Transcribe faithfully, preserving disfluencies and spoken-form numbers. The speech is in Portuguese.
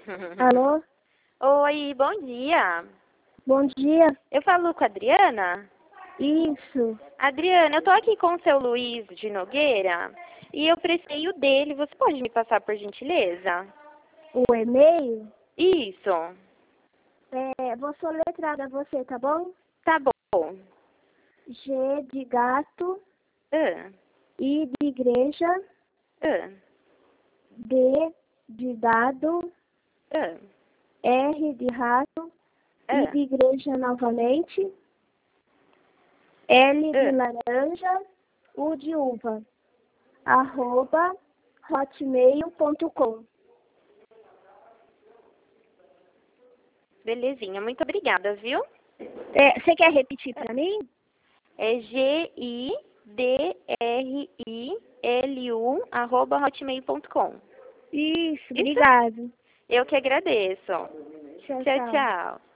Alô? Oi, bom dia. Bom dia. Eu falo com a Adriana? Isso. Adriana, eu tô aqui com o seu Luiz de Nogueira e eu prestei o dele. Você pode me passar por gentileza? O e-mail? Isso. É, vou soletrar a você, tá bom? Tá bom. G de gato, Ah, I de igreja, ah, D de dado, ah, R de rato, I ah, de igreja novamente, L de ah. laranja, U de uva, arroba hotmail ponto com. Belezinha, muito obrigada, viu? É, você quer repetir para mim? É G I D R I L U arroba hotmail ponto com. Isso, Isso? obrigado. Eu que agradeço. Tchau, Tchau, tchau. tchau.